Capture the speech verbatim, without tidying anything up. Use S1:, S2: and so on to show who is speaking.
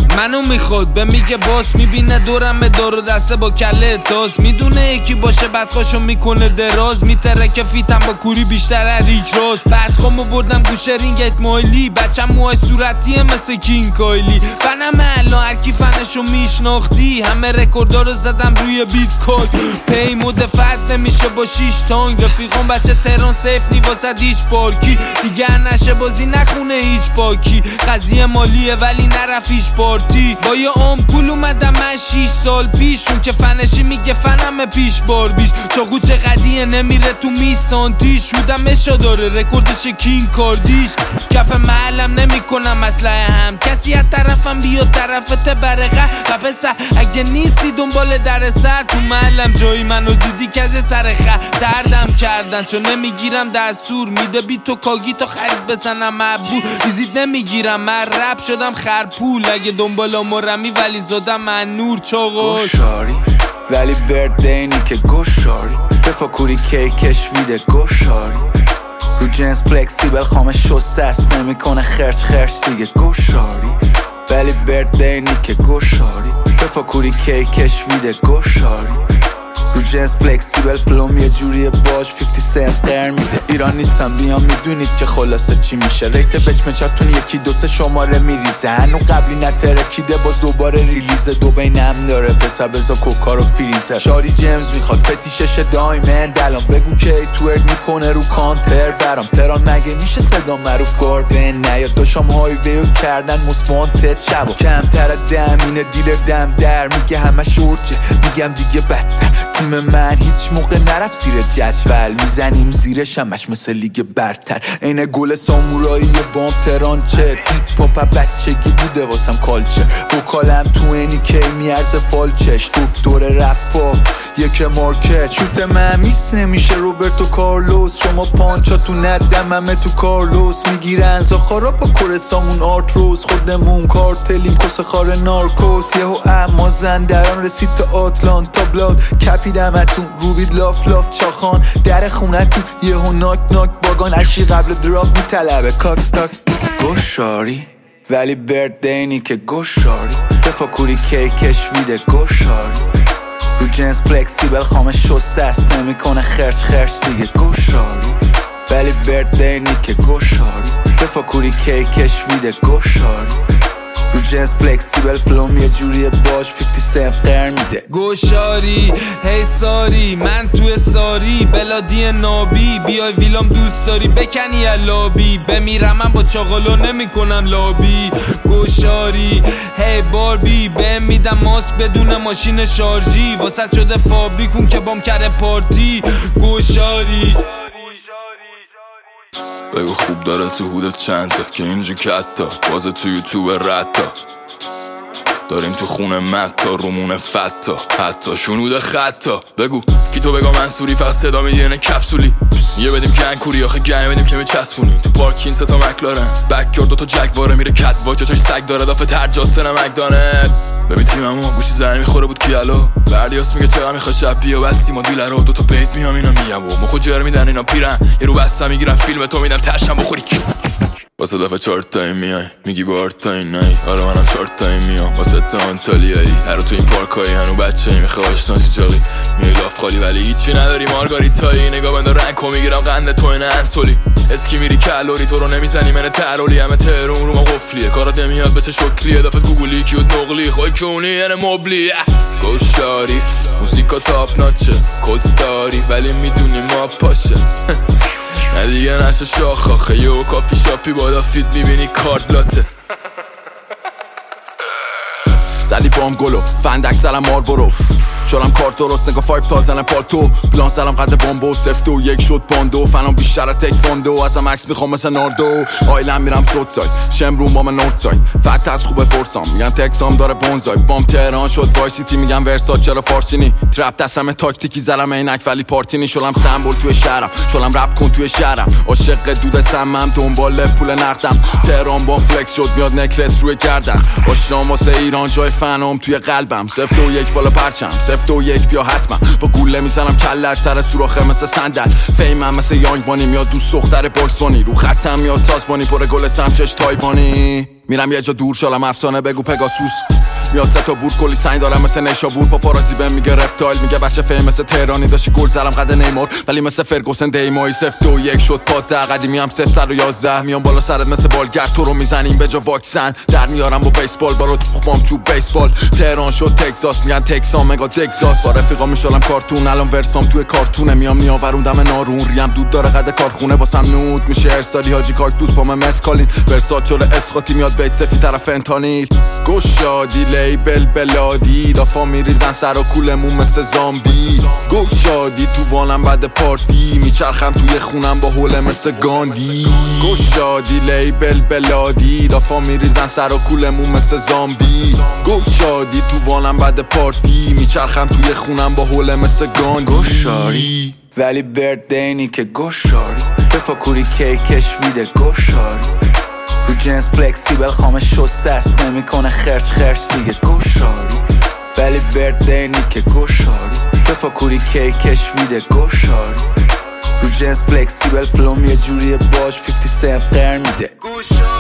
S1: منو میخواد به میگه باس، میبینه دورم دار و دسته با کله تاس، میدونه یکی باشه بدخواشو میکنه دراز، میتره که فیتم با کوری بیشتر ریک راست. بدخوامو بردم گوشه رینگت مایلی، بچم موهای صورتیه مثل کینگ کایلی. فنم الان هرکی فنشو میشناختی، همه رکوردا رو زدم روی بیت کوین. پی مدفت نمیشه با شیش تانگ، رفیقان بچه تهران سیف نی واسه هیچ پارکی. دیگه نشه بازی نخونه هیچ پاکی، قضیه مالیه ولی نرف هیچ پارتی. با یه آمپول اومدم من شیش سال پیش، اون که فنشی میگه فنم پیش بار بیش. چاقو چه قدیه نمیره تو میسانتیش، شودم اشا داره رکوردش کینگ کاردیش. کف محلم نمی کنم اسلحه هم، کسی از طرفم بیاد طرفت برقه. و پسر اگه نیستی دنبال در سر، تو محلم جایی منو دیدی که از سر خط دردم کردن، چون نمیگیرم دستور میده بی تو کاگی تا خرید بزنم مبور. ویزیت نمیگیرم من رپ شدم خرپول، اگه دنبال مرمی ولی زدم من نور چاقاش.
S2: گوشاری ولی بردینی که گوشاری، بپا کوری کیکش ویده گوشاری. رو جنس فلکسیبل خامه شسته است، نمی کنه خرچ خرچ دیگه گوشاری. ولی بردینی که گوشاری، بپا کوری کیکش ویده گوشاری. رو جنس فلکسیبل فلوم یه جوریه باش پنجاه سنت قرن میده. ایران نیستم بیام میدونید که خلاصه چی میشه، ریت بچمچاتون یکی دو سه شماره میریزه. هنو قبلی نترکیده باز دوباره ریلیزه، دو بینم داره پسر بزا کوکا رو فریزه. شاری جیمز میخواد فتیشش دایمند، الان بگو که توئرک میکنه رو کانتر برام. تران مگه میشه صدا معروف گاردن نیاد، داشام هایویو کردن مسپانتت شبا. کمتر دم اینه دیلر دم در میگه همه شورچه، میگم دیگه بدتر. تیم من هیچ موقع نرفت زیر جدول، میزنیم زیر شمش مثل لیگ برتر. اینه گل سامورایی بام تران چه هیپ هاپ بچگی بوده واسم کالچه. وکالم تو اینی کی میارزه فالچش، دکتر رفا یک مارکت. شوت من میس نمیشه روبرتو کارلوس، شما پانچا تو ندم همه تو کارلوس. میگیرن زاخارا با کورسامون آرتروس، خودمون کارتلیم کس خار نارکوس. یهو اما زندران رسید تا آتلانتا بلاد، کپیدمتون روبید لاف لاف چاخان. در خونتون یهو ناک ناک باگان، اشی قبل دراپ میطلبه کاک کاک. گوشاری ولی بردینی که گوشاری، بپا کوری کیکش ویده گوشاری. رو جنس فلکسیبل خامه شسته است، نمی کنه خرچ خرچ دیگه گوشاری. ولی بردینی که گوشاری، بپا کوری کیکش ویده گوشاری. رو جنس فلکسیبل فلوم یه جوریه باش پنجاه سنت قرن میده.
S1: گوشاری هی ساری من توی ساری، بلادی نابی بیای ویلام دوست داری بکنی لابی. بمیرم من با چاقالو نمی کنم لابی. گوشاری هی باربی بهم میدم ماست بدون ماشین شارژی، واسه شده فابریکون که بام کرده پارتی. گوشاری
S3: بگو خوب داره تو هودت چند تا که اینجا کتا بازه تو یوتیوب رتا. داریم تو خونه متا رومونه فتا، حتی شنود خطا. بگو کی تو بگا منصوری فقط صدا میدینه کپسولی. یه بدیم گنگوری آخه گنگ بدیم که میچسبونیم. تو پارکین ستا مکلارن بکیار دوتا جگواره میره کت واچ، چاش سگ داره دافه ترجاسته نمکدانت. ببین تیممو گوشی زنی میخوره بود کیالو، بردیاس میگه چقدر میخواد شب بیا بستیم و دیلر رو دوتا پیت میام اینا میگم و مخو جر میدن اینا پیرن. یه رو بسته میگیرن فیلم تو میدم تشم بخوری کی. واسه دفعه چهار تایی میای میگی بار تایی نایی، آره منم چهار تایی میام واسه تا انتالیایی. هرو تو این پارکایی هنو بچه ای میخواه آشناسی جاقی میای لاف خالی ولی هیچی نداری مارگاریتایی. نگاه بنده رنگ میگیرم قنده تو این انسولی، اسکی میری کالوری تو رو نمیزنی من ترولی. همه تهرون رو ما قفلیه کارات نمیاد بچه شکلیه، دفت گوگلی کیوت نقلی خواه کونی یعنی مبلی. گوشاری موسیقا تاپ ناچه کد داری ولی میدونی ما پاشه. نه دیگه نشه شاخ آخه یه کافی شاپی بادا فید میبینی کارت لاته.
S4: زلی بام گلو فندک زلم مار برو، شدم کارت درست نگاه فایف تا زنم پالتو. پلان زلم قد بامبو سفت و یک شد باندو، فنام بیشتر تک فاندو. ازم عکس میخوام مثل ناردو، آیلم میرم سوت ساید شمرون با من نورد ساید. فت از خوبه فرسام میگن تکسام داره بونزای. بام تهران شد وای سیتی میگن ورسات چرا فارسینی. ترپ دستم تاکتیکی زلم عینک ولی پارتینی. شلم سمبل توی شهرم شلم رپ کن توی شهرم. عاشق دود سمم دنبال پول نقدم. تهران با فلکس شد میاد نکلس روی گردن. آشام واسه ایران جای فنام توی قلبم. سفت و یک بالا پرچم، سفت و یک بیا حتما. با گوله میزنم کلت سر سوراخه مثل صندل. فیمم مثل یانگ بانی، میاد دوست دختر باکس بانی. رو خطم میاد سازبانی، پر گل سمچش تایوانی. میرم یه جا دور شالم افسانه بگو پگاسوس. میاد سه تا بور کلی سنگ دارم مثل نیشابور. پاپارازی بهم میگه رپتایل، میگه بچه فیم مثل تهرانی. داشتی گل زدم قد نیمار ولی مثل فرگوسن دیمایی. سفت و یک شد پادزه قدیمی هم صفر صد و یازده. میام بالا سرت مثل بالگرد، تو رو میزنیم به جا واکسن. در میارم با بیسبال بارو تخمام چوب بیسبال. تهران شد تگزاس، میگن تکسان مگا تگزاس. با رفیقا میشالم کارتون، الان ورسام توی کارتونه. میام میآوروندم نارون، ریم دود داره قد کارخونه. واسم نود میشه ارسالی حاجی کاکتوس با من مسکالین. ورسات شده اسخاطی میاد بیت سفی طرف فنتانیل. گشادی لیبل بلادی، دافا میریزن سر و کولمون مثل زامبی. گشادی تو وانم بعد پارتی، میچرخم توی خونم با حوله مثل گاندی. گشادی لیبل بلادی، دافا میریزن سر و کولمون مثل زامبی. گشادی تو وانم بعد پارتی، میچرخم توی خونم با حوله مثل گاندی.
S2: گشاری ولی بردینی که گشاری. بپاکوری کیکش ویده گشاری. رو جنس فلکسیبل خامه شسته است، نمیکنه خرچ خرچ دیگه گشاری. ولی بردینی که گشاری. بپاکوری کیکش ویده گشاری. رو جنس فلکسیبل فلوم یه جوریه باش فیفتی سنت قرن میده.